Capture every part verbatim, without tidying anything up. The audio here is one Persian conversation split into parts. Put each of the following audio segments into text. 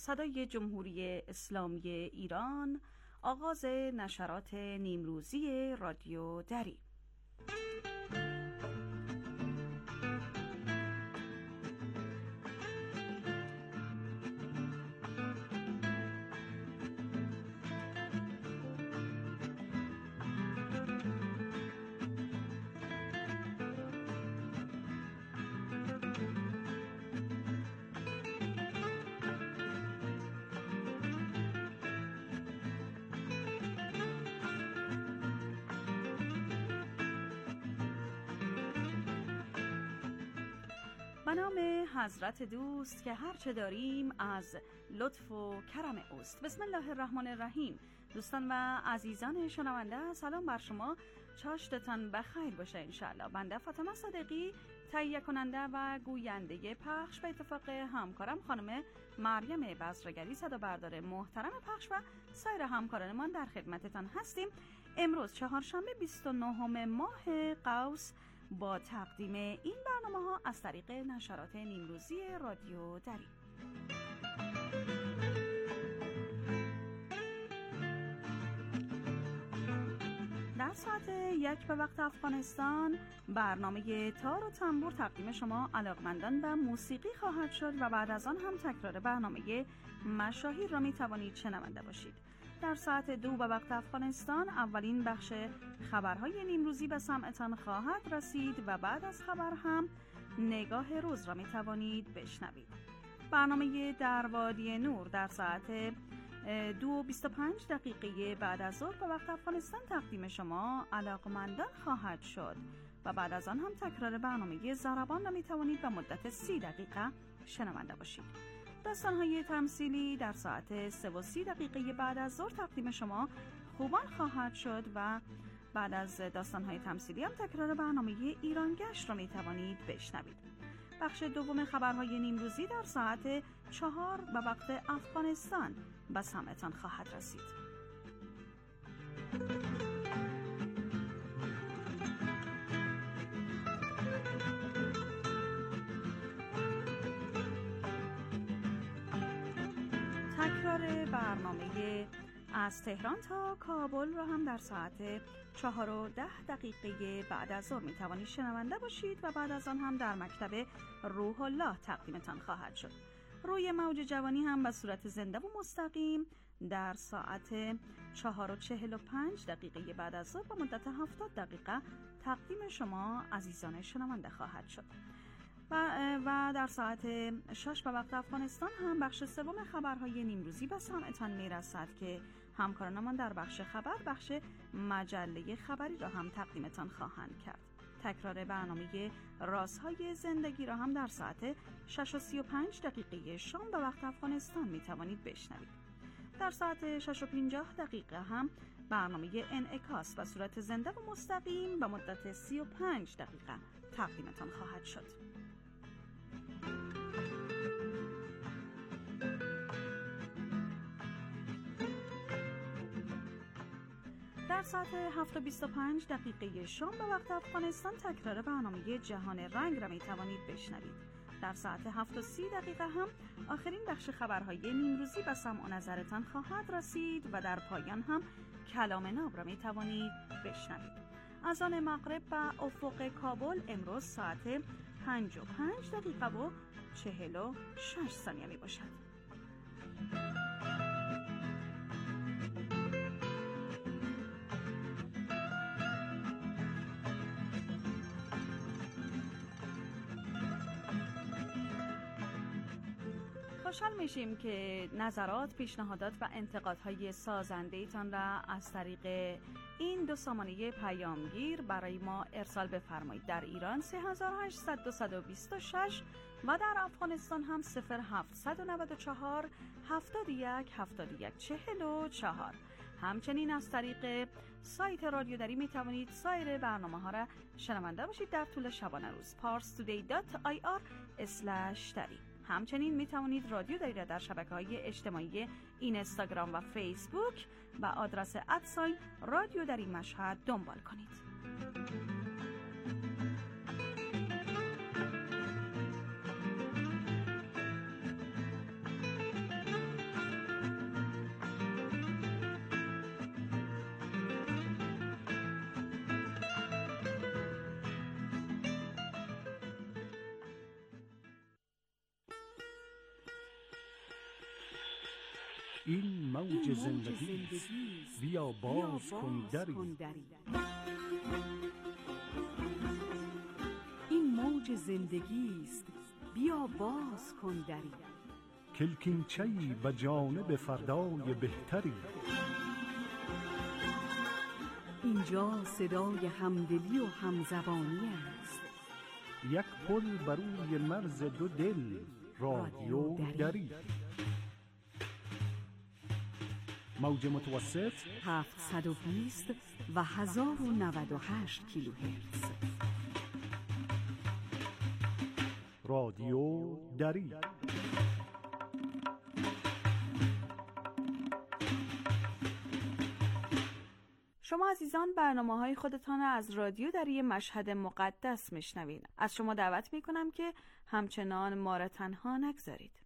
صدای جمهوری اسلامی ایران، آغاز نشرات نیمروزی رادیو دری. به نام حضرت دوست که هرچه داریم از لطف و کرم اوست. بسم الله الرحمن الرحیم. دوستان و عزیزان شنونده، سلام بر شما، چاشتتان بخیر باشه انشالله. بنده فاطمه صادقی، تهیه کننده و گوینده پخش، به اتفاق همکارم خانم مریم بزرگری، صدا بردار محترم پخش و سایر همکارانمان در خدمتتان هستیم. امروز چهارشنبه بیست و نهم ماه قوس با تقدیم این برنامه ها از طریق نشرات نیمروزی رادیو دری. در ساعت یک به وقت افغانستان برنامه تار و تنبور تقدیم شما علاقمندان به موسیقی خواهد شد و بعد از آن هم تکرار برنامه مشاهیر را می توانید شنونده باشید. در ساعت دو به وقت افغانستان اولین بخش خبرهای نیمروزی به سمعتان خواهد رسید و بعد از خبر هم نگاه روز را می توانید بشنوید. برنامه در وادی نور در ساعت دو و بیست و پنج دقیقه بعد از ظهر به وقت افغانستان تقدیم شما علاقمندان خواهد شد و بعد از آن هم تکرار برنامه ضربان را می توانید به مدت سی دقیقه شنونده باشید. داستان‌های تمثیلی در ساعت سه و سی دقیقه بعد از ظهر تقدیم شما خوبان خواهد شد و بعد از داستان‌های تمثیلی هم تکرار برنامه ایران گشت را می توانید بشنوید. بخش دوم خبرهای نیمروزی در ساعت چهار به وقت افغانستان به سمعتان خواهد رسید. تکرار برنامه از تهران تا کابل را هم در ساعت چهار و ده دقیقه بعد از ظهر می توانید شنونده باشید و بعد از آن هم در مکتب روح الله تقدیمتان خواهد شد. روی موج جوانی هم به صورت زنده و مستقیم در ساعت چهار و چهل و پنج دقیقه بعد از ظهر به مدت هفتاد دقیقه تقدیم شما عزیزان شنونده خواهد شد. و, و در ساعت شش به وقت افغانستان هم بخش سوم خبرهای نیمروزی به سمعتان میرسد که همکارانمان در بخش خبر بخش مجله خبری را هم تقدیمتان خواهند کرد. تکرار برنامه رازهای زندگی را هم در ساعت شش و سی و پنج دقیقه شام به وقت افغانستان می توانید بشنوید. در ساعت شش و پنجاه دقیقه هم برنامه انعکاس به صورت زنده و مستقیم به مدت سی و پنج دقیقه تقدیمتان خواهد شد. در ساعت هفت و بیست و پنج دقیقه شام به وقت افغانستان تکرار برنامه جهان رنگ را می توانید بشنوید. در ساعت هفت و سی دقیقه هم آخرین بخش خبرهای نیمروزی به سمع و نظرتان خواهد رسید و در پایان هم کلام ناب را می توانید بشنوید. از آن مغرب به افق کابل امروز ساعت پنج و پنج دقیقه و چهل و شش ثانیه می باشد. خوشحال میشیم که نظرات، پیشنهادات و انتقادهای سازنده ایتان را از طریق این دو سامانه پیامگیر برای ما ارسال بفرمایید. در ایران سه هزار و هشتصد و بیست و شش و در افغانستان هم صفر هفتصد و نود و چهار هفتاد و یک هفتاد و یک چهل و چهار. همچنین از طریق سایت رادیو دری می توانید سایر برنامه ها را شنونده باشید در طول شبانه روز پارس تودی دات آی آر اسلش دری. همچنین می توانید رادیو دری را در شبکه‌های اجتماعی اینستاگرام و فیسبوک و آدرس ادساین رادیو دری مشهد دنبال کنید. این موج زندگی بیا باز کن دری. این موج زندگی است بیا باز کن دری. کلکینچه‌ای به جانب فردای بهتری. اینجا صدای همدلی و همزبانی است. یک پل بر روی مرز دو دل، رادیو دری. موج متوسط هفتصد و بیست و هزار و نود و هشت کیلوهرتز. رادیو دری. شما عزیزان برنامه‌های خودتان از رادیو دری مشهد مقدس میشنوین. از شما دعوت میکنم که همچنان ما را تنها نگذارید.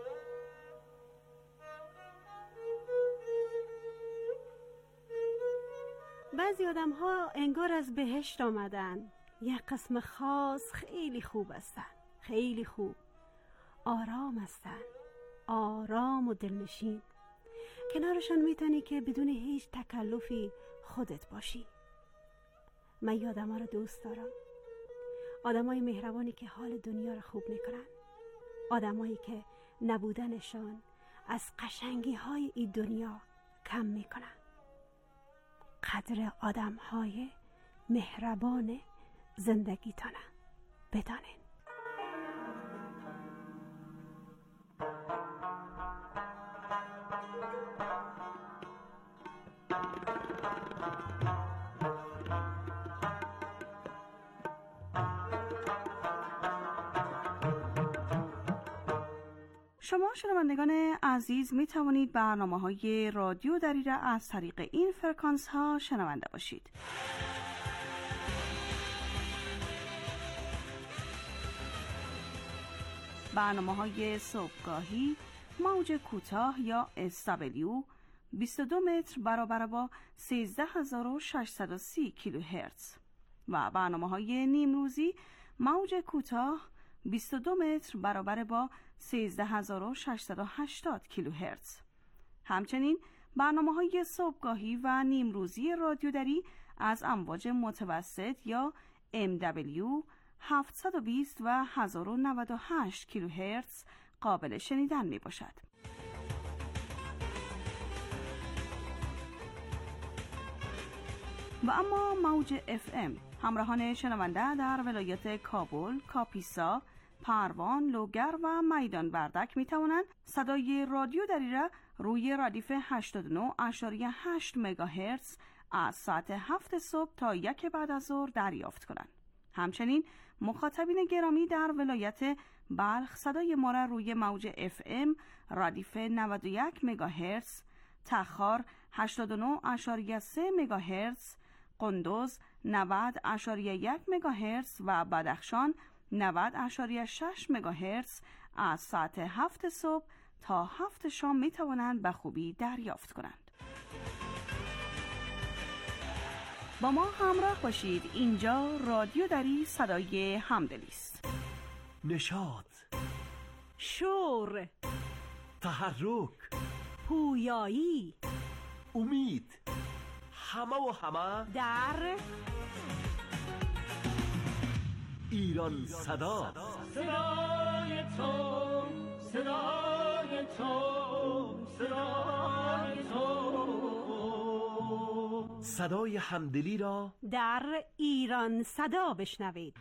بعضی آدم ها انگار از بهشت آمدن. یک قسم خاص خیلی خوب هستن، خیلی خوب، آرام هستن، آرام و دلنشین. کنارشان میتونی که بدون هیچ تکلفی خودت باشی. من این آدم ها رو دوست دارم. آدم های مهربانی که حال دنیا رو خوب میکنن. آدم هایی که نبودنشان از قشنگی های این دنیا کم میکنن. قدر آدم های مهربان زندگی تانه بدانین. شما شنوندگان عزیز می توانید برنامه‌های رادیو دری را از طریق این فرکانس ها شنونده باشید. برنامه‌های صبحگاهی موج کوتاه یا اس دبلیو بیست و دو متر برابر با سیزده هزار و ششصد و سی کیلوهرتز و برنامه‌های نیمروزی موج کوتاه بیست و دو متر برابر با سیزده هزار و ششصد و هشتاد کیلوهرتز. همچنین برنامه‌های صبحگاهی و نیمروزی رادیو دری از امواج متوسط یا ام دبلیو هفتصد و بیست و هزار و نود و هشت کیلوهرتز قابل شنیدن می باشد. و اما موج اف ام همراهان شنونده در ولایت کابل، کاپیسا، پروان، لوگر و میدان وردک می توانند صدای رادیو دری را روی ردیف هشتاد و نه ممیز هشت مگاهرتز از ساعت هفت صبح تا یک بعد از ظهر دریافت کنند. همچنین مخاطبین گرامی در ولایت بلخ صدای ما را روی موج اف ام ردیف نود و یک مگاهرتز، تخار هشتاد و نه ممیز سه مگاهرتز، قندوز نود ممیز یک مگاهرتز و بدخشان نود ممیز شش مگاهرتز از ساعت هفت صبح تا هفت شام می توانند به خوبی دریافت کنند. با ما همراه باشید. اینجا رادیو دری صدای همدلی است. نشاط، شور، تحرک، پویایی، امید، همه و همه در ایران صدا. صدای تو، صدای تو، صدای تو، صدای همدلی را در ایران صدا بشنوید.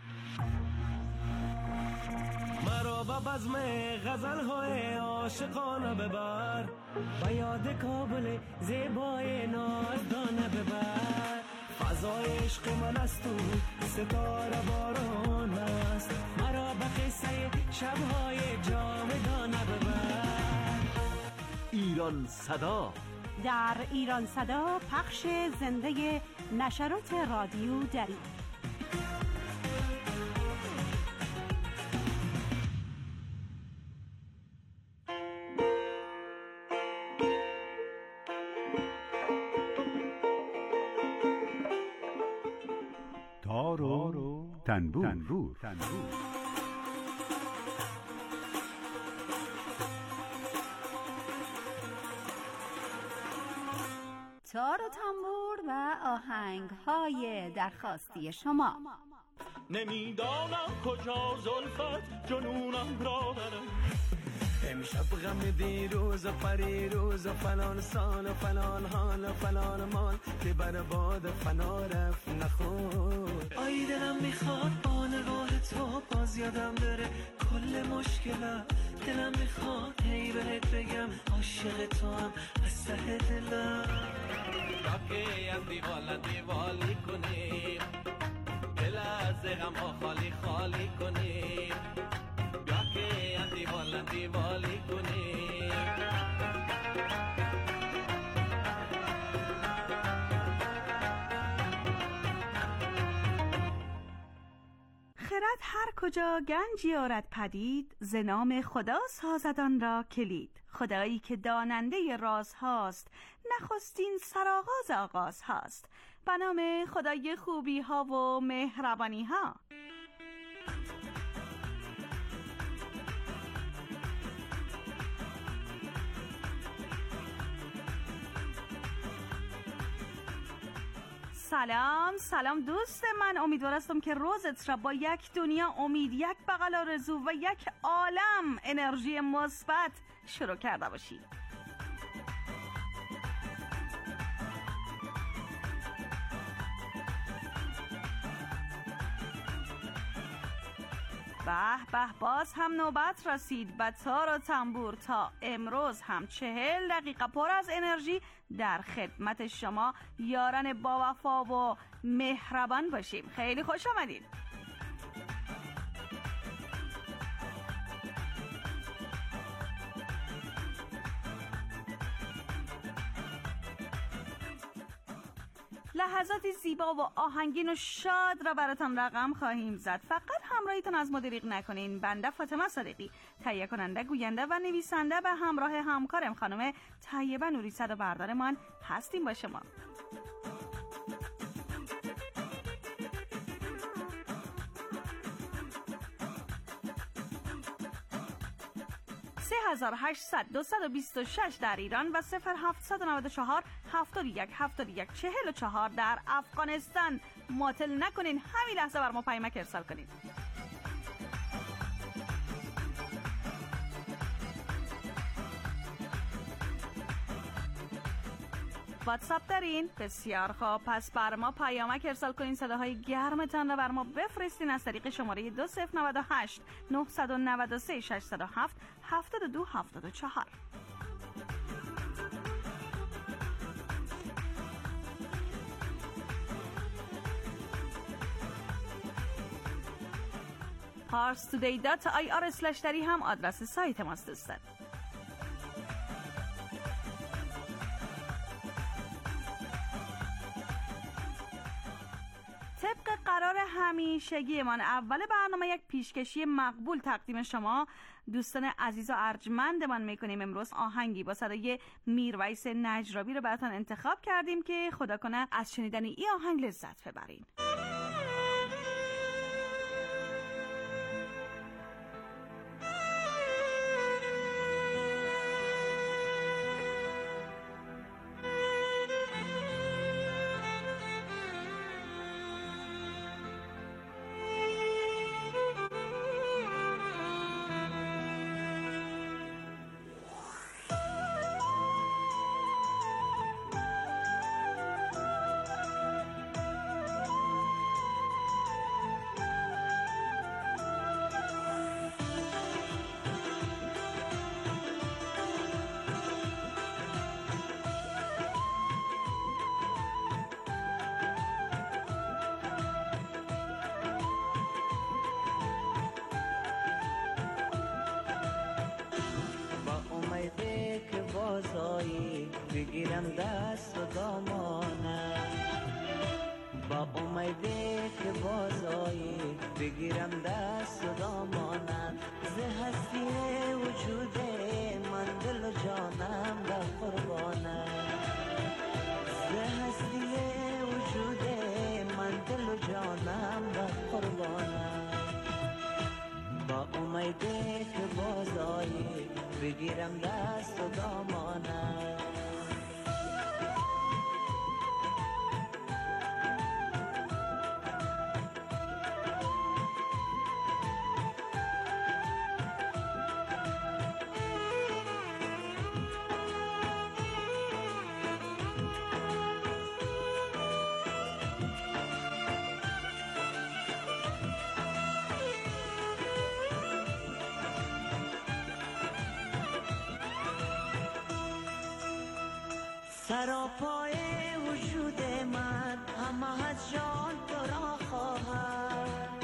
مرا به بزم غزل‌های عاشقانه ببر، به یاد کابل زیبای نازدانه ببر. فضای عشق من است و ستاره باران است، مرا به قصه شب‌های جاودانه ببر. ایران صدا در ایران صدا پخش زنده نشرات رادیو دری. تار و تنبور, تنبور. تنبور. تار و تنبور و آهنگ‌های درخواستی شما. نمیدانم کجا زلفت جنونم را برم، امشب غم دیروز و پریروز و فلان سال و فلان حال و فلان مال که بر باد فنا رفت نخور. آی دلم میخواد با نگاه تو باز یادم بره کل مشکلم، دلم میخواد هی بهت بگم عاشق تو هم از ته دلم. راکی از دیوال دیوالی کنیم، دل از غم ها خالی خالی کنیم، راکی از دیوال دیوالی کنیم. خرد هر کجا گنجی آرد پدید، ز نام خدا سازد آن را کلید. خدایی که داننده راز هاست، نخستین سرآغاز آغاز هاست. به نام خدای خوبی ها و مهربانی ها. سلام سلام دوست من، امیدوارم که روزت را با یک دنیا امید، یک بغل آرزو و یک عالم انرژی مثبت شروع کرده باشی. به به باز هم نوبت رسید به تار و تنبور تا امروز هم چهل دقیقه پر از انرژی در خدمت شما یاران با وفا و مهربان باشیم. خیلی خوش آمدید. لحظاتی زیبا و آهنگین و شاد را براتان رقم خواهیم زد. فقط همراهیتون از ما دریغ نکنین. بنده فاطمه صادقی، تهیه کننده، گوینده و نویسنده به همراه همکارم خانم طیبه نوری صدا بردارمان هستیم با شما. سه هزار و هشتصد دویست و بیست و شش در ایران و صفر هفتصد و نود و چهار هفتاد و یک هفتاد و یک چهل و چهار در افغانستان. معطل نکنین، همین لحظه بر ما پیامک ارسال کنین. واتساپ دارین؟ بسیار خوب، پس بر ما پیامک ارسال کنین، صداهای گرمتان را بر ما بفرستین از طریق شماره دو صفر نود و هشت نهصد و نود و سه ششصد و هفت هفتاد و دو هفتاد و چهار. پارس تودی دات آی آر اسلش دری هم آدرس سایت ماست دوستان. طبق قرار همیشگی من اول برنامه یک پیشکشی مقبول تقدیم شما دوستان عزیز و ارجمند من میکنیم. امروز آهنگی با صدای میرویس نجرابی رو براتون انتخاب کردیم که خدا کنه از شنیدن این آهنگ لذت ببرین. بگیرم دست و دامانم، با امیده که بازایی بگیرم دست و دامانم. ز هستی وجود من دل و جانم در قربانم، ز هستی وجود من دل و جانم در قربانم. با امیده که بازایی بگیرم دست و دامانم. سراپای وجود من همه از جان تو را خواهد.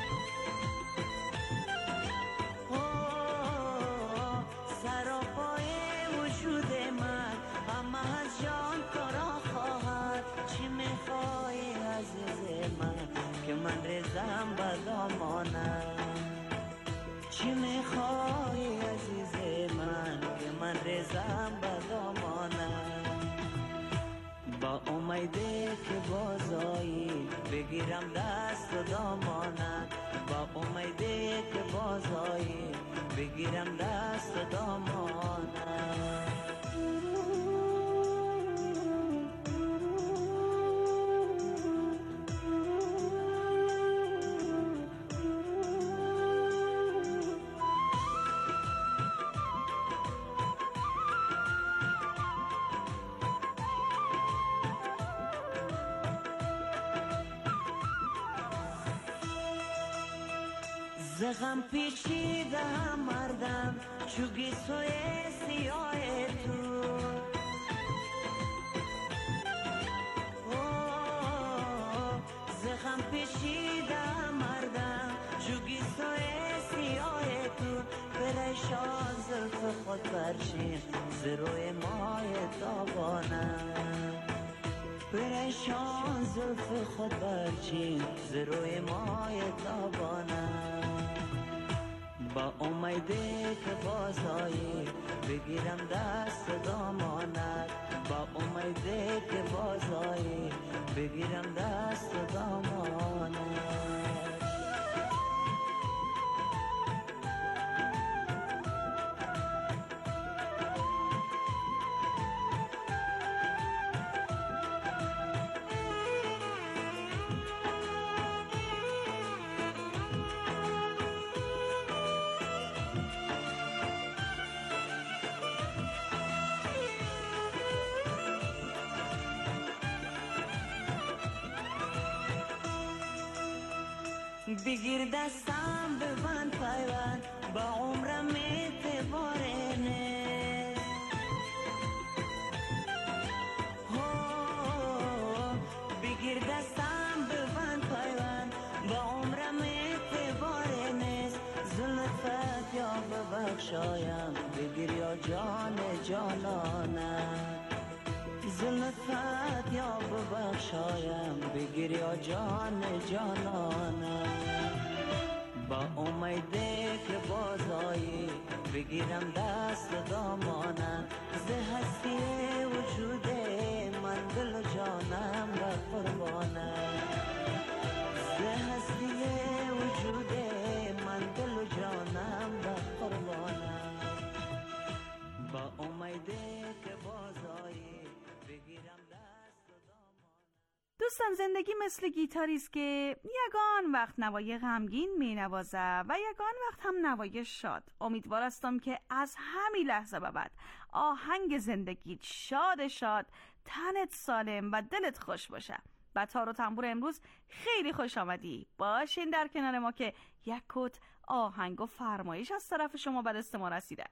سراپای وجود من همه از جان تو را خواهد. چی میخوای عزیز من که من ریزم به دامانت؟ چی میخوای عزیز من که من ریزم به دامانت؟ با امیده که بازایی بگیرم دست و دامانت. با امیده که بازایی بگیرم دست و دامانت. زغم پیچیده مردم چوگی سوی سیاه تو. زغم پیچیده مردم چوگی سوی سیاه تو. پریشان زلف خود برچین زروی مای تابانم. پریشان زلف خود برچین زروی مای تابانم. با امیده که بازایی بگیرم دست دامانت. با امیده که بازایی بگیرم دست دامانت. بگیر دستم ببند پیوند با عمرم اعتباره نیست. بگیر دستم ببند پیوند با عمرم اعتباره نیست. زلفت یا ببخشایم بگیر یا جان جانانم. زلفت یا ببخشایم بگیر یا جان جانانم. با امیده که بازایی بگیرم دست دامانم. ز هستی وجود من دل و جانم به قربانم. ز هستی وجود من دل و جانم به قربانم. با امیده که بازایی بگیرم دست دامانم. دوستان، زندگی مثل گیتاری است که یگان وقت نوای غمگین می نوازه و یگان وقت هم نوای شاد. امیدوار هستم که از همین لحظه به بعد آهنگ زندگیت شاد شاد، تنت سالم و دلت خوش باشه. و تار و تنبور امروز خیلی خوش آمدی. باشین در کنار ما که یک کت آهنگ و فرمایش از طرف شما به دست ما رسیده.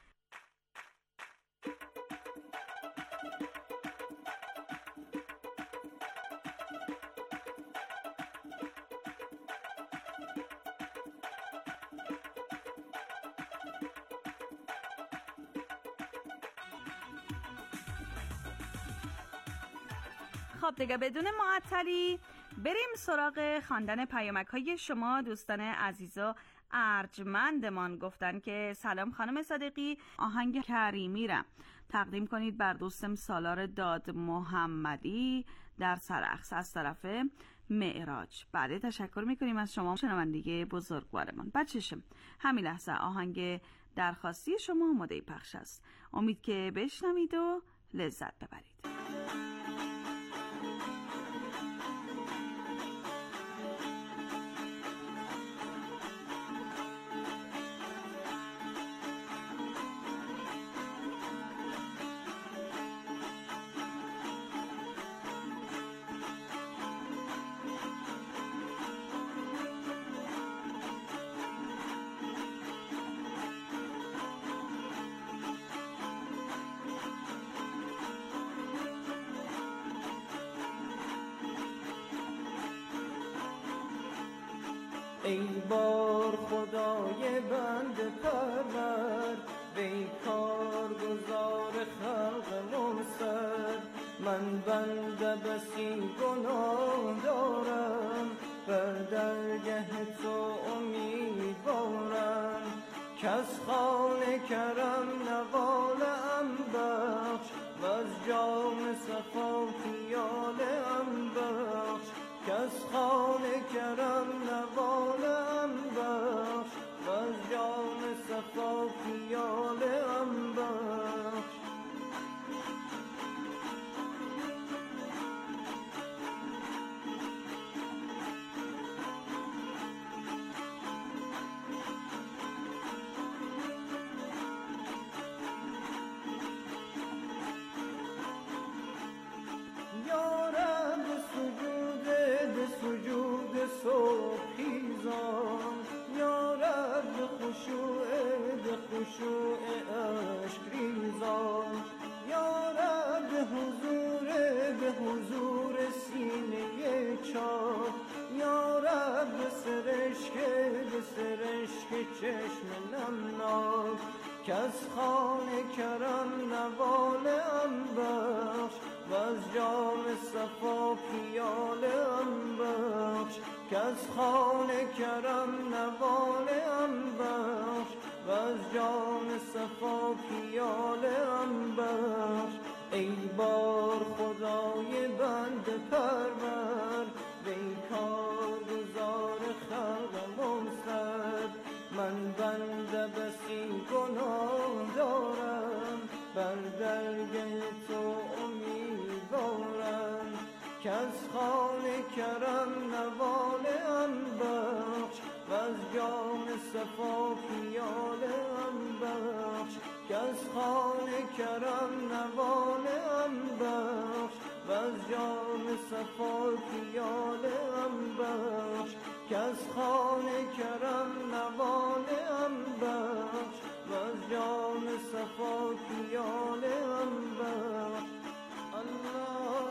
خب دیگه بدون معطلی بریم سراغ خواندن پیامک های شما. دوستان عزیز و ارجمندمان گفتن که سلام خانم صادقی، آهنگ کریمی را تقدیم کنید بر دوستم سالار داد محمدی در سرخس از طرف معراج. بعد تشکر میکنیم از شما شنوندگی بزرگوارمان. بچشم همین لحظه آهنگ درخواستی شما آماده پخش است. امید که بشنوید و لذت ببرید. ای بار خدای بنده پرور، وی کارگزار خلق منصر. من بنده بسی گناه دارم، بر درگه تو امیدوارم. کس خانه کرم نوالم بخش، وز جام صفا پیالم بخش. کس خانه کرم نوالم بخش، وز جام صفا پیالم بخش. صبحیزان یا رب خشوع خشوع عشق ریزان، یا رب حضور به حضور سینه چاک، یا رب سرشک به سرشک چشم نمناک. کس خانه کرم نوالم بخش، وز جام صفا پیالم بخش. کس خانه کرم نوالم بخش، وز جام صفا پیالم بخش. ای بار خدای بنده پرور، وی کارگزار خلق منصر. من بنده بسی گناه دارم، بر درگه تو امیدوارم. کس خانه کرم نوالم بخش، وز جام صفا پیالم بخش. کس خانه کرم نوالم بخش، وز جام صفا پیالم بخش. کس خانه کرم نوالم بخش، وز جام صفا پیالم بخش. الله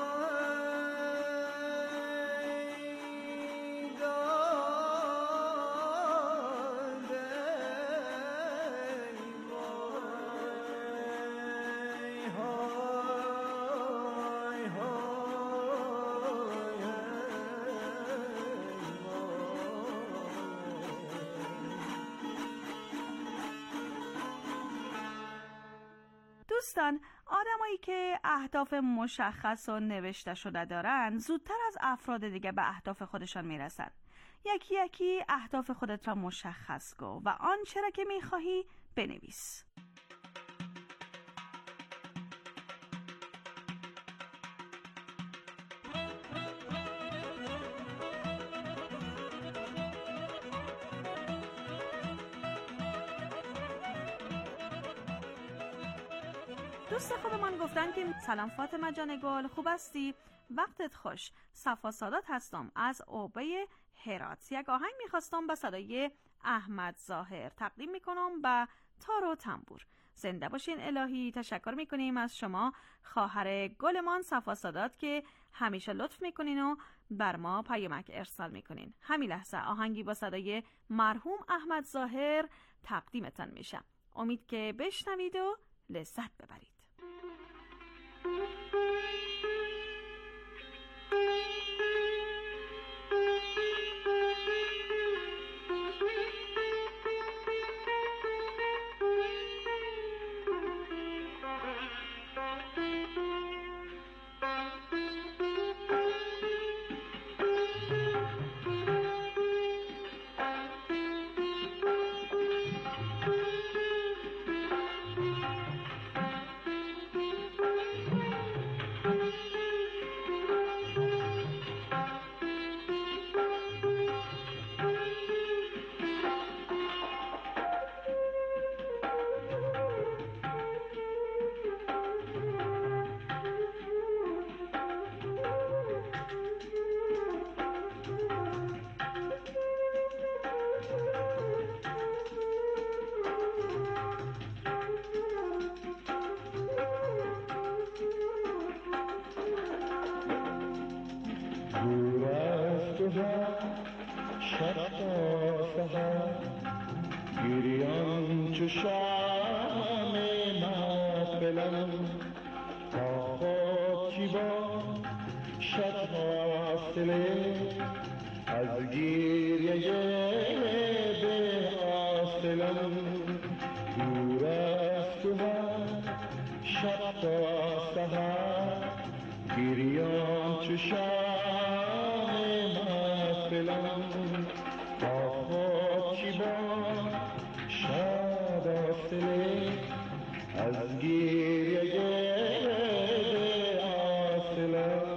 دوستان، آدمایی که اهداف مشخص و نوشته شده دارن زودتر از افراد دیگه به اهداف خودشان میرسن. یکی یکی اهداف خودت را مشخص کن و آنچه را که میخواهی بنویس. دوست خودمان گفتن که سلام فاطمه جان گل، خوب هستی؟ وقتت خوش. صفا سادات هستم از اوبه هرات. یک آهنگ میخواستم به صدای احمد ظاهر تقدیم میکنم به تار و تنبور. زنده باشین الهی. تشکر میکنیم از شما خواهر گلمان صفا سادات که همیشه لطف میکنین و بر ما پیامک ارسال میکنین. همین لحظه آهنگی با صدای مرحوم احمد ظاهر تقدیمتان میشه. امید که بشنوید و لذت ببرید. چو شام محفلم تا خاکی با شب حاصله از گیریه به حاصلم دور است و شب تا سحر گریان چو شام محفلم تا خاکی با شب حاصله از گیریه به حاصلم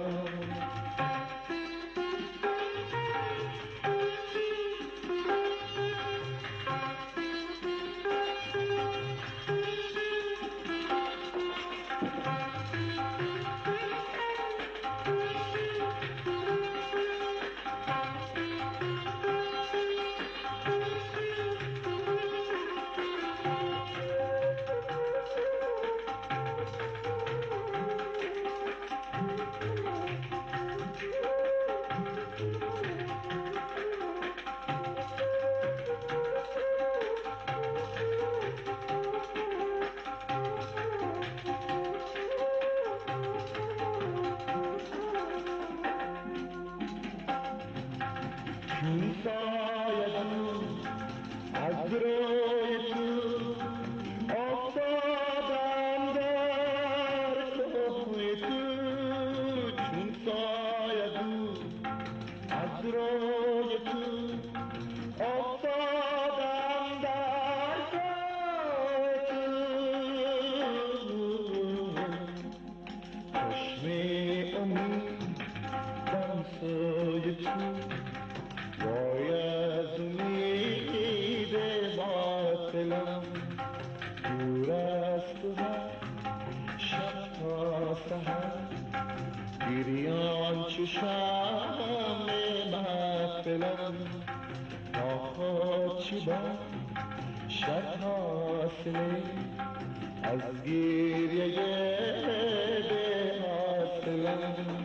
از روی تو افتادم در کوی تو چون سایه دو از روی تو افتادم در کوی تو چشم امید دم سوی تو باید امید باطلم دور است و شب تا سحر گریان چو شم محفلم ناخوشی با شب حاصله از گریه به حاصلم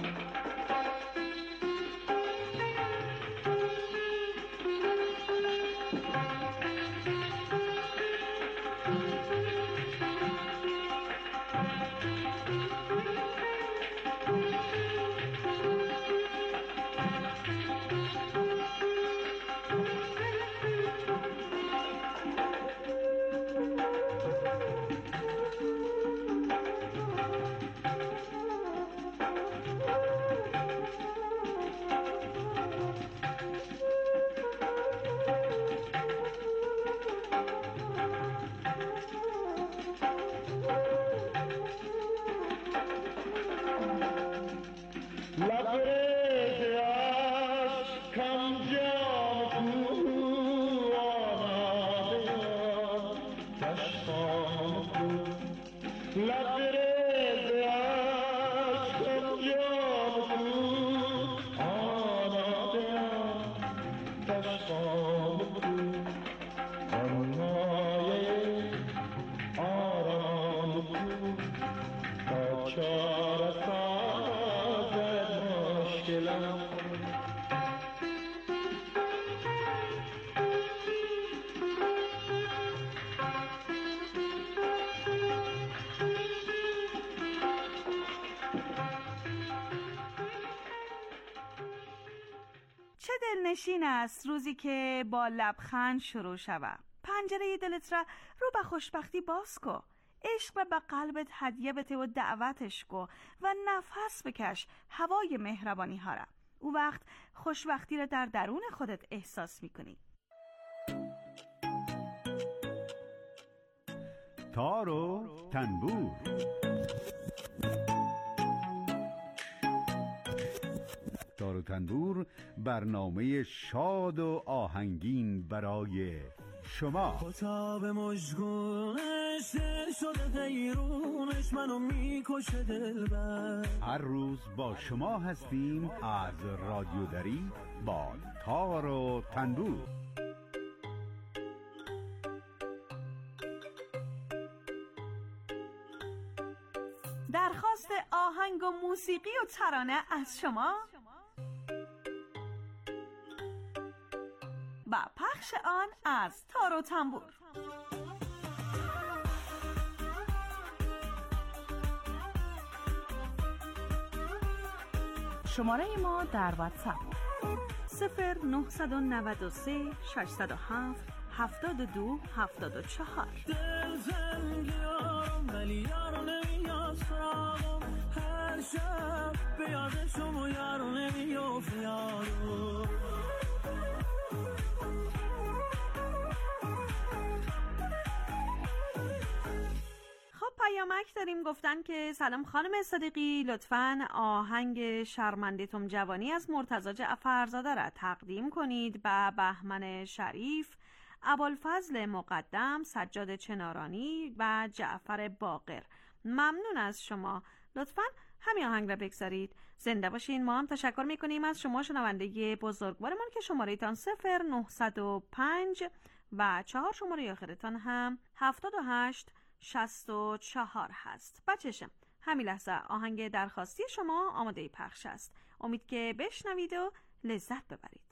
دلنشین است روزی که با لبخند شروع شود. پنجره دلت را رو به خوشبختی باز کو، عشق را به قلبت هدیه بده و دعوتش کو و نفس بکش هوای مهربانی ها را. او وقت خوشبختی را در درون خودت احساس میکنی. تار و تنبور. تار و تنبور برنامه شاد و آهنگین برای شما. خطاب مشگونش دل شده حیرونش منو میکشه دلبر. هر روز با شما هستیم از رادیو دری با تار و تنبور. درخواست آهنگ و موسیقی و ترانه از شما و پخش آن از تار و تنبور. شماره ما در واتساپ صفر نه نه سه شش صفر هفت هفتاد و دو هفتاد و چهار. دل زنگیارم ولی یارو نمیاد سراغم، هر شب به یاد شما یارو نمیافت یارو. پیامک داریم گفتن که سلام خانم صدیقی، لطفاً آهنگ شرمنده تم جوانی از مرتضی جعفرزاده را تقدیم کنید به بهمن شریف، ابوالفضل مقدم، سجاد چنارانی و جعفر باقر. ممنون از شما، لطفاً همین آهنگ را بگذارید. زنده باشین. ما هم تشکر میکنیم از شما شنونده بزرگوارمان که شماره تان صفر نه صفر پنج و چهار شماره آخرتان هم هفتاد و هشت شصت و چهار هست. بچشم همین لحظه آهنگ درخواستی شما آماده پخش است. امید که بشنوید و لذت ببرید.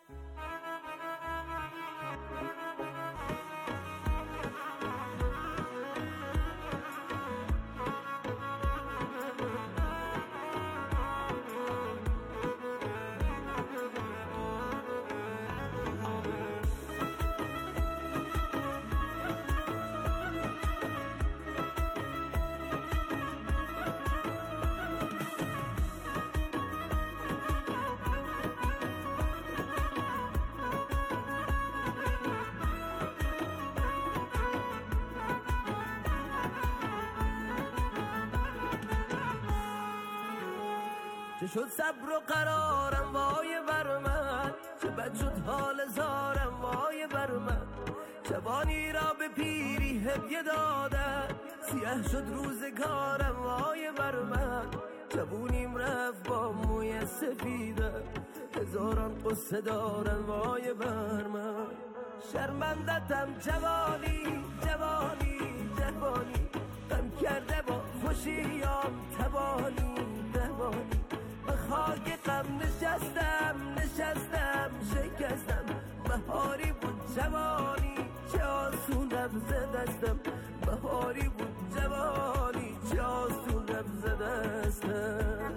چه شد صبر و قرارم وای بر من، چه بد شد حال زارم وای بر من. جوانی را به پیری هدیه دادن، سیاه شد روزگارم وای بر من. جوونیم رفت با موی سفیده، هزاران قصه دارم وای بر من. شرمندتم جوانی جوانی جوانی، غم کرده با خوشیام تبانی تبانی. به خاک غم نشستم نشستم شکستم، بهاری بود جوانی چه آسون رفت دستم. بهاری بود جوانی چه آسون رفت دستم.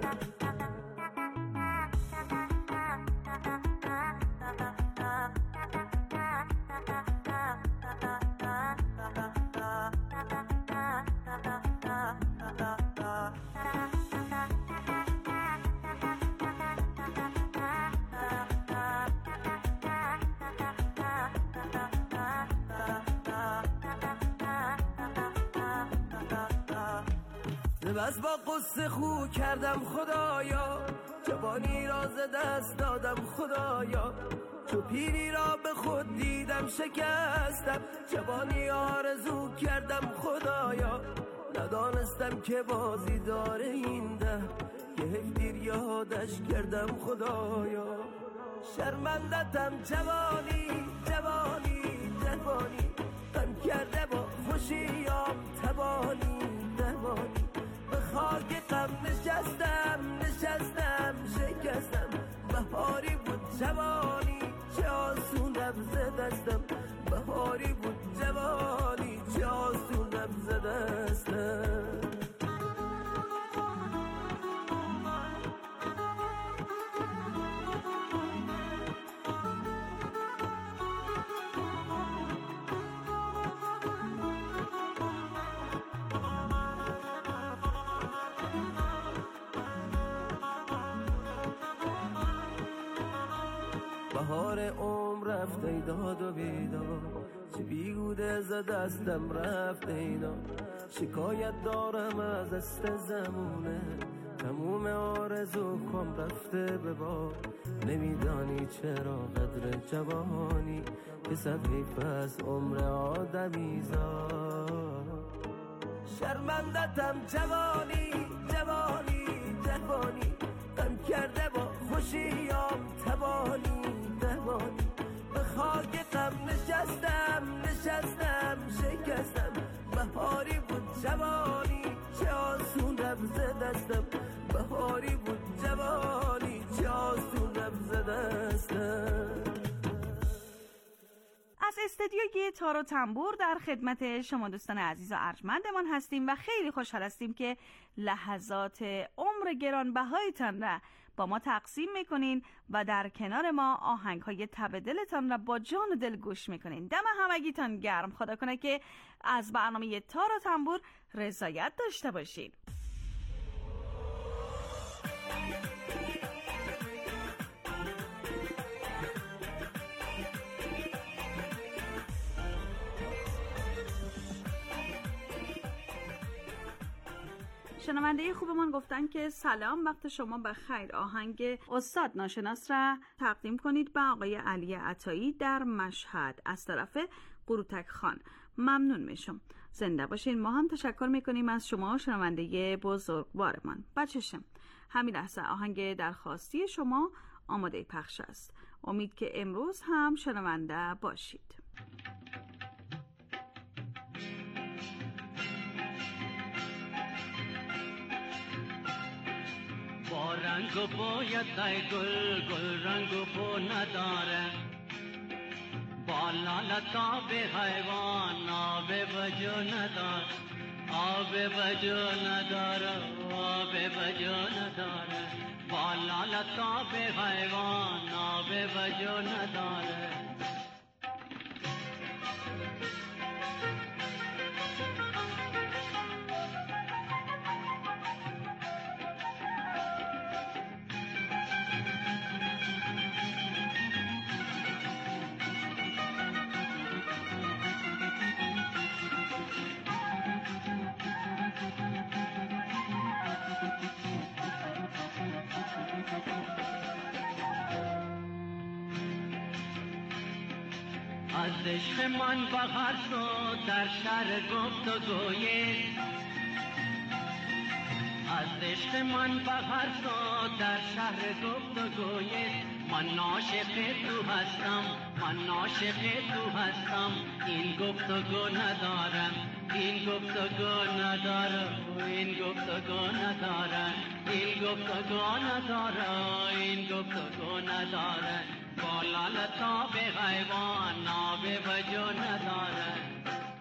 بس با قصه خو کردم خدایا، جوانی را ز دست دادم خدایا. چو پیری را به خود دیدم شکستم، جوانی آرزو کردم خدایا. ندانستم که بازی داره این ده، که هفدیر یادش کردم خدایا. شرمندتم جوانی جوانی جوانی، غم کرده با خوشیام تبانی تبانی. به خاک غم نشستم نشستم شکستم، بهاری بود جوانی چه آسون رفت دستم. بهاری بود جوانی چه آسون رفت دستم. بهار عمر رفت ای داد و بیداد، چه بیهوده ز دستم رفت اینا. شکایت دارم از است زمونه، تموم آرزو کم رفته به باد. نمیدانی چرا قدر جوانی، که صفیف از عمر آدمی زاد. شرمندتم جوانی جوانی جوانی، غم کرده با خوشیام تبانی تبانی. به خاک غم نشستم نشستم شکستم، بهاری بود جوانی چه آسون رفت دستم. بهاری بود جوانی چه آسون رفت دستم. از استدیوی تار و تنبور در خدمت شما دوستان عزیز و ارجمندمان هستیم و خیلی خوشحال هستیم که لحظات عمر گرانبهایتان را با ما تقسیم میکنین و در کنار ما آهنگ‌های تب دلتان را با جان و دل گوش میکنین. دم همگیتان گرم، خدا کنه که از برنامه تار و تنبور رضایت داشته باشید. شنونده خوبمان گفتن که سلام، وقت شما بخیر. آهنگ استاد ناشناس را تقدیم کنید به آقای علی عطایی در مشهد از طرف قروتک خان. ممنون میشم. زنده باشین. ما هم تشکر میکنیم از شما شنونده بزرگوارمان. بچشم همین لحظه آهنگ درخواستی شما آماده پخش است. امید که امروز هم شنونده باشید. با رنگ و بویت گل گل رنگ و بو نداره، با لالتاب حیوان آب بجو نداره، آب بجو نداره، آب بجو نداره، با لالتاب حیوان آب بجو نداره. از عشق من بغر شد در شهر گفت و گویه، از عشق من بغر شد در شهر گفت و گویه. من عاشق تو هستم، من عاشق تو هستم، این گفت و گو ندارم، این گفت و گو ندارم، این گفت و گو ندارم، این گفت و گو ندارم، این گفت و گو ندارم. با لالتاب حیوان آب بجو نداره.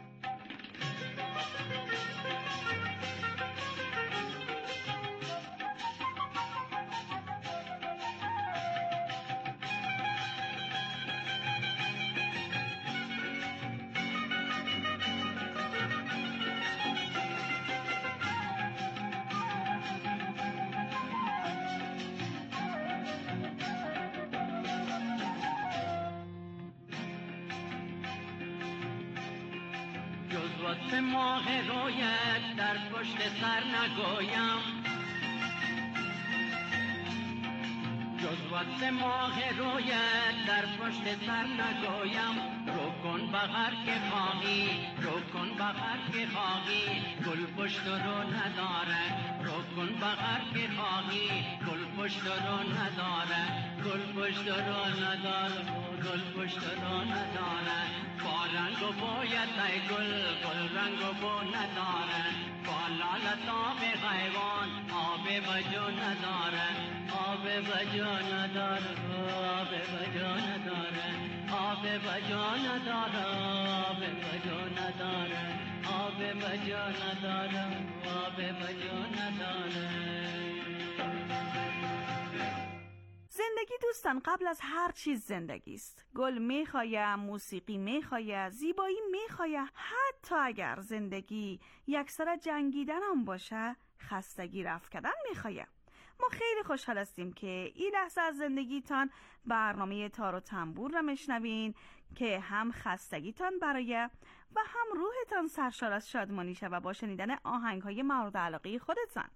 جز ماه رویت در پشت سر نگویم، جز وقت ماه رویت در پشت سر نگویم. رو کن بغر که خواهی، رو کن بغر که خواهی، گل پشت رو نداره. رو کن بغر که خواهی، گل پشت رو نداره، گل پشت رو نداره، گل پشت رو نداره. با رنگ و بویت ای گل گل رنگ و بو نداره، با لالتاب حیوان آب بجو نداره، آب بجو نداره، آب بجو نداره، آب بجو نداره، آب بجو نداره، آب بجو نداره، آب بجو نداره. زندگی دوستان قبل از هر چیز زندگی است. گل میخواید، موسیقی میخواید، زیبایی میخواید. حتی اگر زندگی یکسره جنگیدن هم باشه، خستگی رفع کردن میخواید. ما خیلی خوشحال هستیم که این لحظه از زندگیتان برنامه تار و تنبور را میشنوین که هم خستگیتان برای و هم روحتان سرشار از شادمانی شه و با شنیدن آهنگ‌های مورد علاقه خودتان.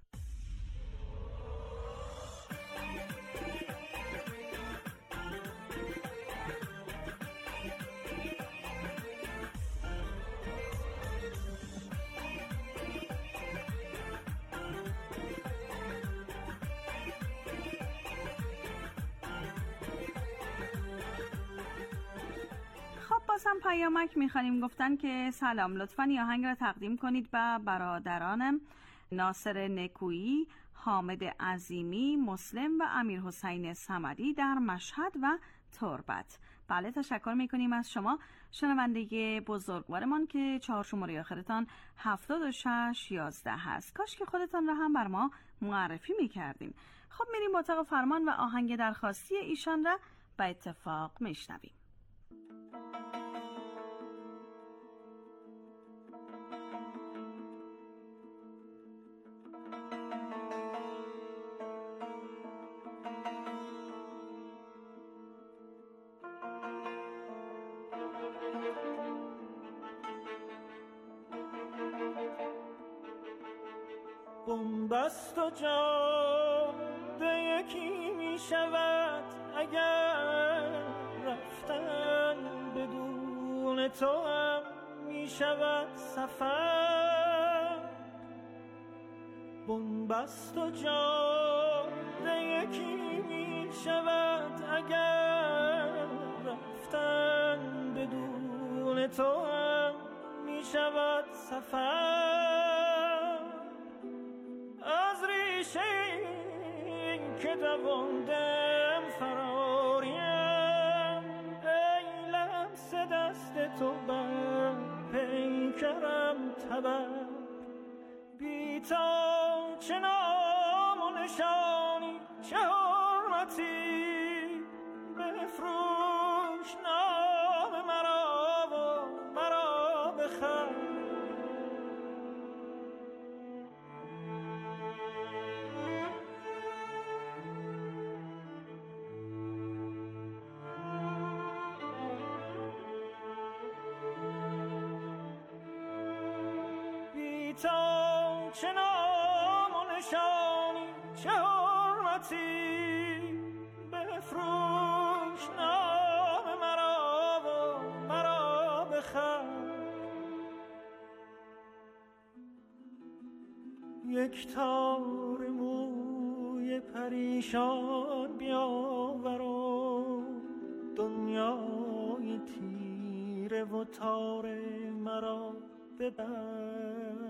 هم پیامک میخوانیم. گفتن که سلام، لطفاً این آهنگ را تقدیم کنید به برادرانم ناصر نکویی، حامد عظیمی، مسلم و امیر حسین صمدی در مشهد و تربت. بله، تشکر میکنیم از شما شنونده بزرگوارمان که چهار شماره آخرتان هفتاد و شش یازده هست. کاش که خودتان را هم بر ما معرفی میکردین. خب میریم اتاق فرمان و آهنگ درخواستی ایشان را به اتفاق میشنویم. بنبست و جاده یکی می شود اگر رفتن بدون تو هم می شود سفر. بنبست و جاده یکی می شود اگر رفتن بدون تو هم می شود سفر. از ریشه این که دواندم فراریم، ای لمس دست تو بر پیکرم تبر. بی تا چه نام و نشانی چه حرمتی، بفروش نام مرا و مرا بخر. تا چه نام و نشانی چه حرمتی، بفروش نام مرا و مرا بخر. یک تار موی پریشان بیاور و دنیای تیره و تار مرا ببر.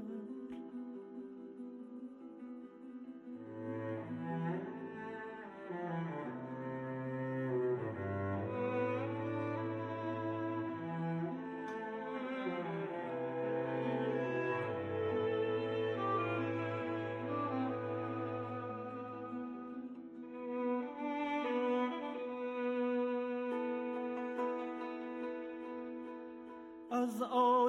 از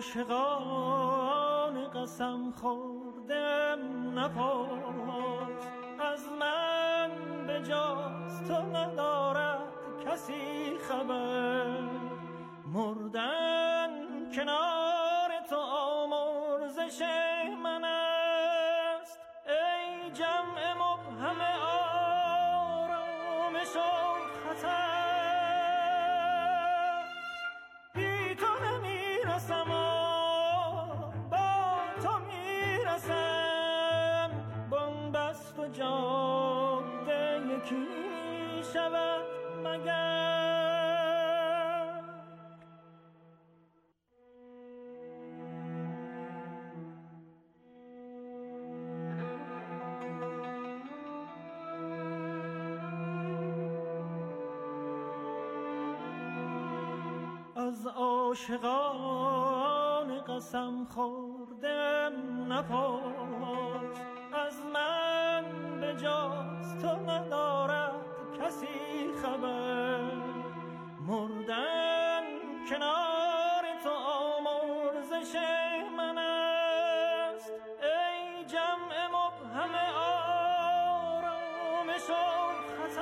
عاشقان قسم خوردم نپرس، از من به جز تو ندارد کسی خبر. مردن کنار تو آمرزش من است، ای جمع مبهم آرامش و خطر. جاده یکی شود مگر. از عاشقان قسم خوردم نپرس، از من به جز تو ندارد کسی خبر. مردن کنار تو آمرزش من است، ای جمع مبهم آرامش و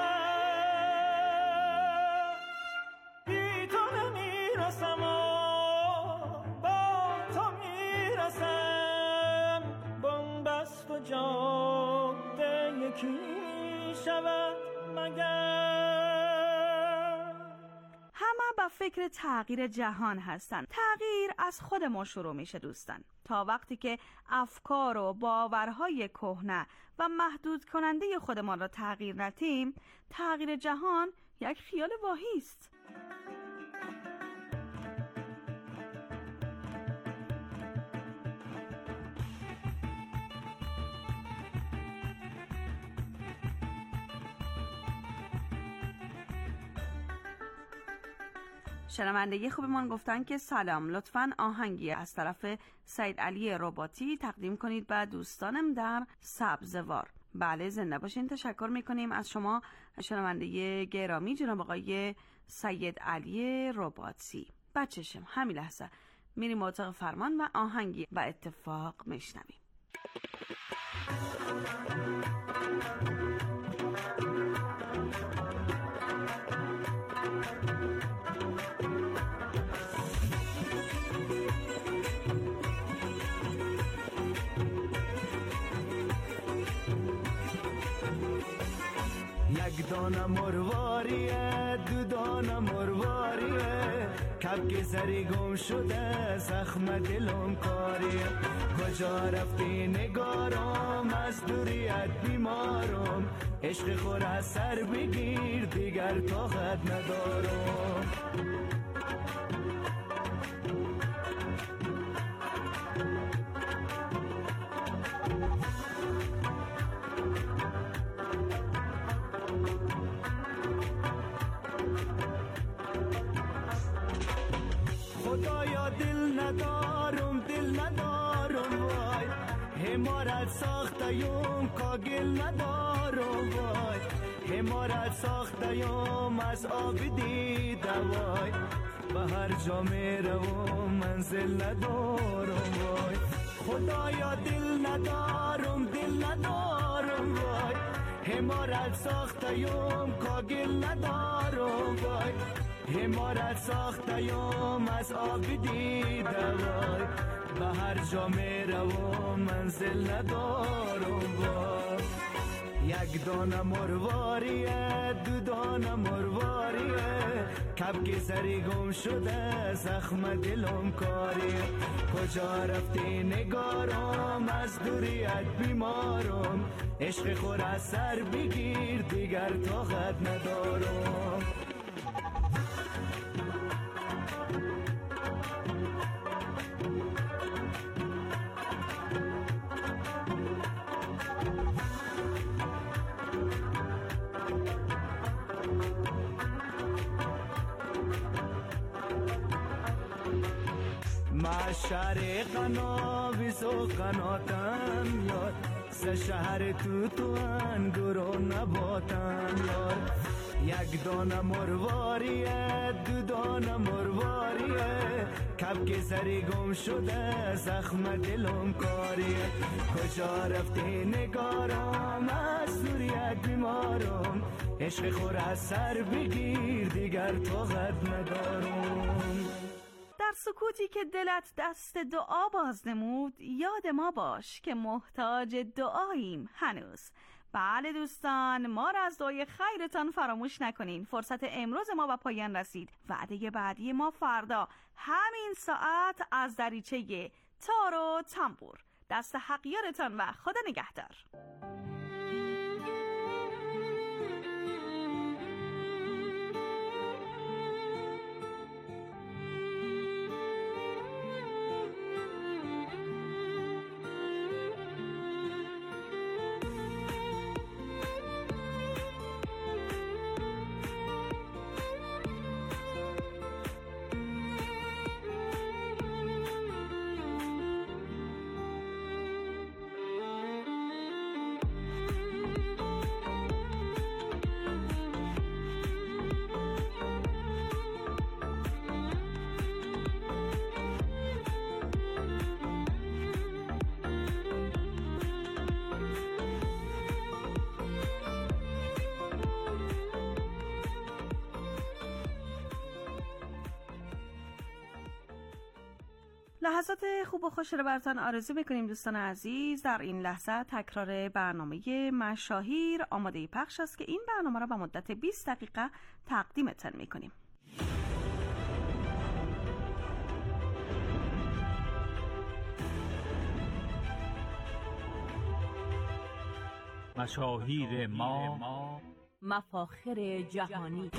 خطر. بی تو نمیرسم و با تو میرسم، بنبست و جاده یکی شود مگر. همه به فکر تغییر جهان هستند. تغییر از خود ما شروع میشه دوستان. تا وقتی که افکار و باورهای کهنه و محدود کننده خودمان را تغییر ندیم، تغییر جهان یک خیال واهی است. شنونده خوبمان گفتن که سلام، لطفاً آهنگی از طرف سید علی رباطی تقدیم کنید به دوستانم در سبزوار. بله، زنده باشین. تشکر میکنیم از شما شنونده گرامی جناب آقای سید علی رباطی. بچشم همین لحظه میریم اتاق فرمان و آهنگی و اتفاق میشنویم. یک دانه مرواریه، دو دانه مرواریه، کبک سری گم شده، زخم دلم کاریه. کجا رفتی نگارم، از دوریت بیمارم، عشق خور از سر بگیر، دیگر طاقت ندارم. خدایا دل ندارم، دل ندارم وای، حمارت ساخته یم کاگل ندارم وای، حمارت ساخته یم از آب دیده وای، به هر جا میروم منزل ندارم وای. خدایا دل ندارم، دل ندارم وای، حمارت ساخته یم کاگل ندارم وای، حمارت ساخته یم از آب دیده وای، به هر جا میروم منزل ندارم وای. یک دانه مرواریه، دو دانه مرواریه، کبک سری گم شده، زخم دلم کاریه. کجا رفتی نگارم، از دوریت بیمارم، عشق خور از سر بگیر، دیگر طاقت ندارم. شهر قناویز و قناتم یار، سه شهر تو تو انگور و نباتم یار. یک دانه مرواریه، دو دانه مرواریه، کبک سری گم شده، زخم دلم کاریه. کجا رفتی نگارم، از دوریت بیمارم، عشق خور از سر بگیر، دیگر طاقت ندارم. در سکوتی که دلت دست دعا باز نمود، یاد ما باش که محتاج دعاییم هنوز. بله دوستان، ما را از دعای خیرتان فراموش نکنین. فرصت امروز ما به پایان رسید. وعده بعدی ما فردا همین ساعت از دریچه تار و تنبور. دست حق یارتان و خدا نگهدار. لحظات خوب و خوش رو براتون آرزو میکنیم دوستان عزیز. در این لحظه تکرار برنامه مشاهیر آماده پخش است که این برنامه را به مدت بیست دقیقه تقدیمتان میکنیم. مشاهیر ما، مفاخر جهانی.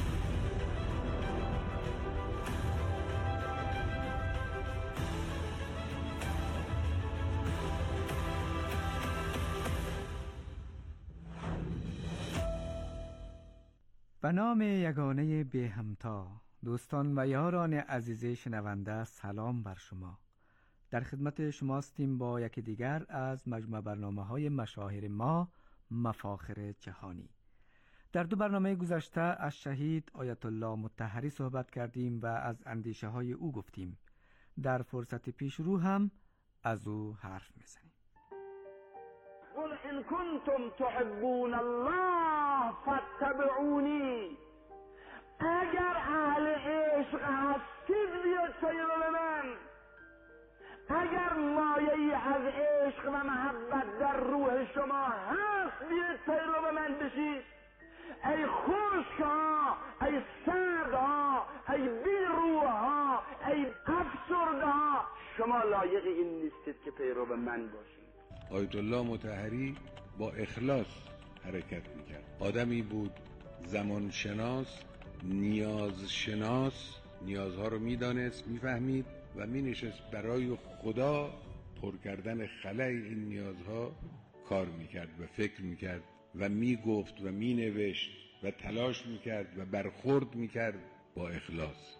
به نام یگانه بی همتا، دوستان و یاران عزیز شنونده، سلام بر شما. در خدمت شما هستیم با یکی دیگر از مجموعه برنامه‌های مشاهیر ما، مفاخر جهانی. در دو برنامه گذشته از شهید آیت الله مطهری صحبت کردیم و از اندیشه های او گفتیم. در فرصت پیش رو هم از او حرف میزنیم. قل ان کنتم تحبون الله فاتبعونی، اگر اهل عشق هستید بیاد پیرو من، اگر مایه از عشق و محبت در روح شما هست بیاد پیرو من بشید. ای خشک ها، ای سرد ها، ای بیروح ها، ای افسرده ها، شما لایق این نیستید که پیرو من باشید. آیت الله مطهری با اخلاص حرکت میکرد. آدمی بود زمان شناس، نیاز شناس، نیازها رو میدانست، میفهمید و مینشست برای خدا پر کردن خلای این نیازها کار میکرد و فکر میکرد و میگفت و مینوشت و تلاش میکرد و برخورد میکرد با اخلاص.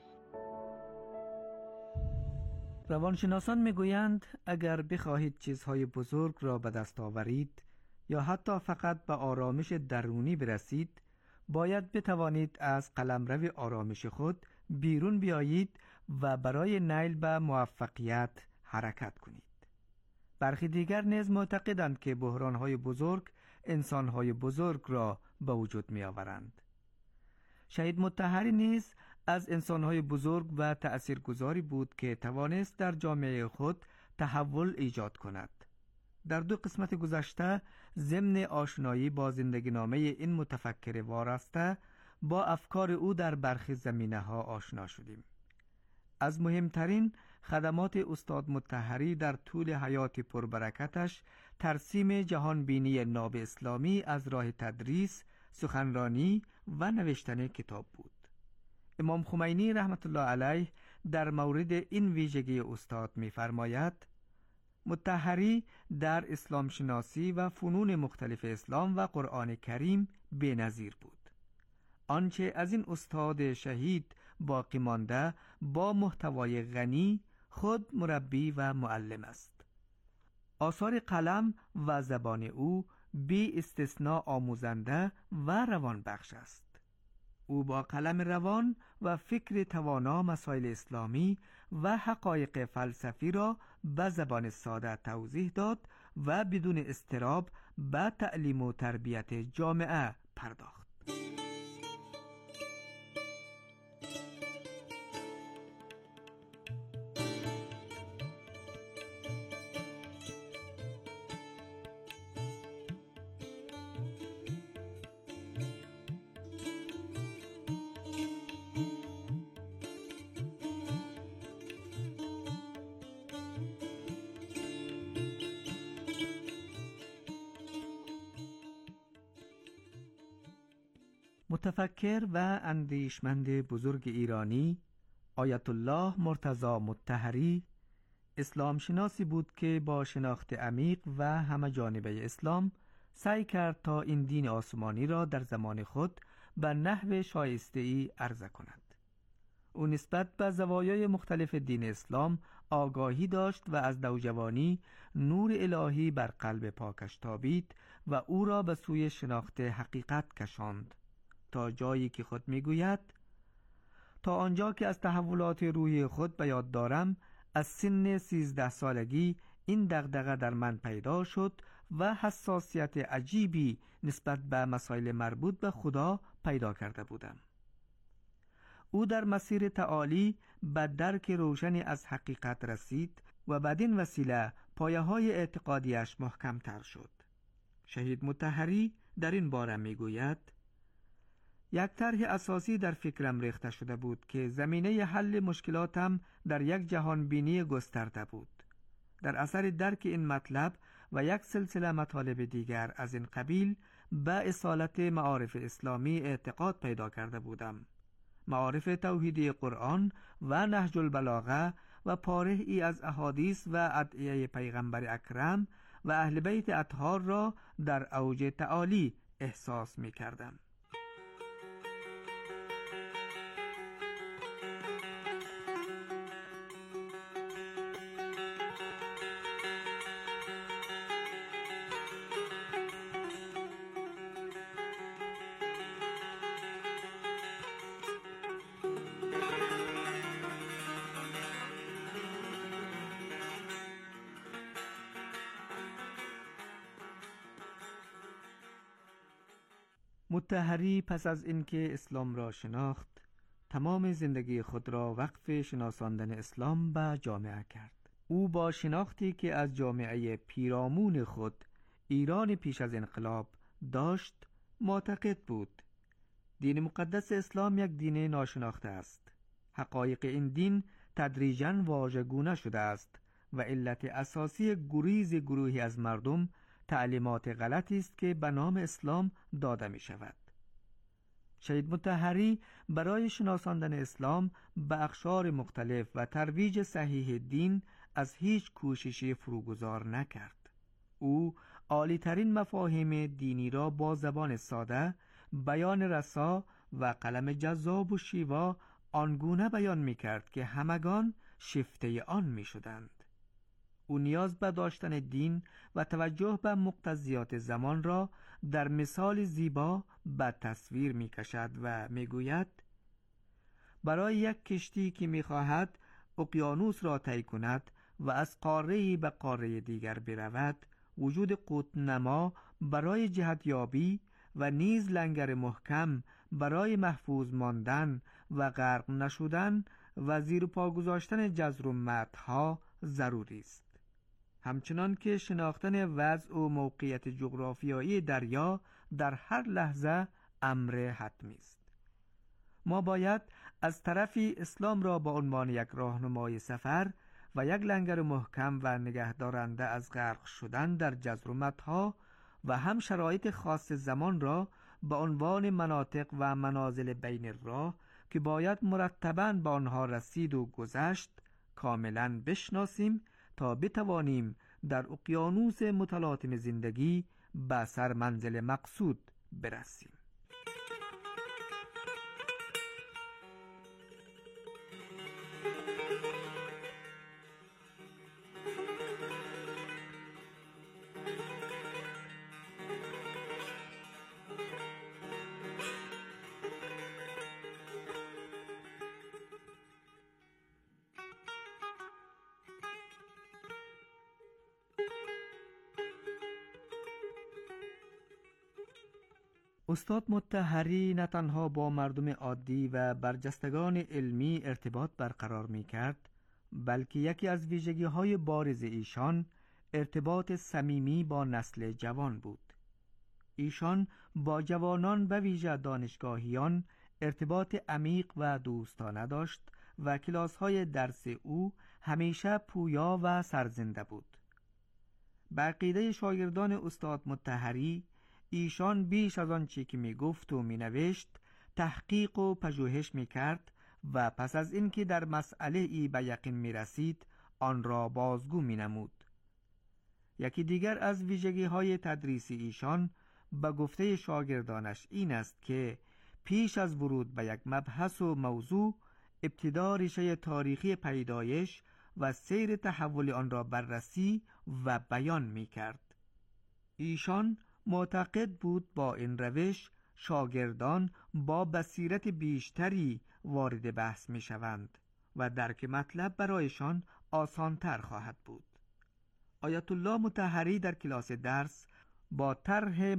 روانشناسان میگویند اگر بخواهید چیزهای بزرگ را به دست آورید یا حتی فقط به آرامش درونی برسید، باید بتوانید از قلمرو آرامش خود بیرون بیایید و برای نیل به موفقیت حرکت کنید. برخی دیگر نیز معتقدند که بحرانهای بزرگ انسانهای بزرگ را به وجود می آورند. شهید مطهری نیز از انسانهای بزرگ و تأثیرگذاری بود که توانست در جامعه خود تحول ایجاد کند. در دو قسمت گذشته ضمن آشنایی با زندگی نامه این متفکر وارسته با افکار او در برخی زمینه ها آشنا شدیم. از مهمترین خدمات استاد مطهری در طول حیات پربرکتش ترسیم جهانبینی ناب اسلامی از راه تدریس، سخنرانی و نوشتن کتاب بود. امام خمینی رحمت الله علیه در مورد این ویژگی استاد می‌فرماید: مطهری در اسلام شناسی و فنون مختلف اسلام و قرآن کریم بی‌نظیر بود. آنچه از این استاد شهید باقی مانده با محتوای غنی خود مربی و معلم است. آثار قلم و زبان او بی استثناء آموزنده و روان بخش است. او با قلم روان و فکر توانا مسائل اسلامی و حقایق فلسفی را به زبان ساده توضیح داد و بدون اضطراب به تعلیم و تربیت جامعه پرداخت. متفکر و اندیشمند بزرگ ایرانی آیت الله مرتضی مطهری اسلام شناسی بود که با شناخت عمیق و همه جانبه اسلام سعی کرد تا این دین آسمانی را در زمان خود به نحو شایسته‌ای عرضه کند. او نسبت به زوایای مختلف دین اسلام آگاهی داشت و از نوجوانی نور الهی بر قلب پاکش تابید و او را به سوی شناخت حقیقت کشاند، تا جایی که خود میگوید: تا آنجا که از تحولات روحی خود به یاد دارم، از سن سیزده سالگی این دغدغه در من پیدا شد و حساسیت عجیبی نسبت به مسائل مربوط به خدا پیدا کرده بودم. او در مسیر تعالی به درک روشنی از حقیقت رسید و بدین وسیله پایه‌های اعتقادیش محکم تر شد. شهید مطهری در این باره میگوید: یک طرح اساسی در فکرم ریخته شده بود که زمینه حل مشکلاتم در یک جهان بینی گسترده بود. در اثر درک این مطلب و یک سلسله مطالب دیگر از این قبیل به اصالت معارف اسلامی اعتقاد پیدا کرده بودم. معارف توحیدی قرآن و نهج البلاغه و پاره ای از احادیث و ادعیه پیغمبر اکرم و اهل بیت اطهار را در اوج تعالی احساس می کردم. مطهری پس از اینکه اسلام را شناخت، تمام زندگی خود را وقف شناساندن اسلام به جامعه کرد. او با شناختی که از جامعه پیرامون خود ایران پیش از انقلاب داشت معتقد بود دین مقدس اسلام یک دین ناشناخته است. حقایق این دین تدریجاً واژگونه شده است و علت اساسی گریز گروهی از مردم تعلیمات غلطی است که به نام اسلام داده می شود. شهید مطهری برای شناساندن اسلام به اقشار مختلف و ترویج صحیح دین از هیچ کوششی فروگذار نکرد. او عالی‌ترین مفاهیم دینی را با زبان ساده، بیان رسا و قلم جذاب و شیوا آنگونه بیان می کرد که همگان شفته آن می شدند. او نیاز به داشتن دین و توجه به مقتضیات زمان را در مثال زیبا به تصویر می کشد و می گوید برای یک کشتی که می خواهد اقیانوس را طی کند و از قاره‌ای به قاره دیگر برود، وجود قطب‌نما برای جهتیابی و نیز لنگر محکم برای محفوظ ماندن و غرق نشدن و زیر پا گذاشتن جزر و متها ضروری است. همچنان که شناختن وضع و موقعیت جغرافیایی دریا در هر لحظه امر حتمی است. ما باید از طرفی اسلام را با عنوان یک راهنمای سفر و یک لنگر محکم و نگهدارنده از غرق شدن در جزر و متها و هم شرایط خاص زمان را به عنوان مناطق و منازل بین راه که باید مرتباً به آنها رسید و گذشت کاملاً بشناسیم تا بتوانیم در اقیانوس متلاطم زندگی به سر منزل مقصود برسیم. استاد مطهری نه تنها با مردم عادی و برجستگان علمی ارتباط برقرار می کرد، بلکه یکی از ویژگی های بارز ایشان ارتباط صمیمی با نسل جوان بود. ایشان با جوانان به ویژه دانشگاهیان ارتباط عمیق و دوستانه داشت و کلاس های درس او همیشه پویا و سرزنده بود. به عقیده شاگردان استاد مطهری، ایشان بیش از آن چی که می گفت و می نوشت تحقیق و پژوهش می کرد و پس از اینکه در مسئله ای به یقین می رسید آن را بازگو می نمود. یکی دیگر از ویژگی های تدریسی ایشان به گفته شاگردانش این است که پیش از ورود به یک مبحث و موضوع ابتدا ریشه تاریخی پیدایش و سیر تحول آن را بررسی و بیان می کرد. ایشان معتقد بود با این روش شاگردان با بصیرت بیشتری وارد بحث می شوند و درک مطلب برایشان آسانتر خواهد بود. آیت الله مطهری در کلاس درس با طرح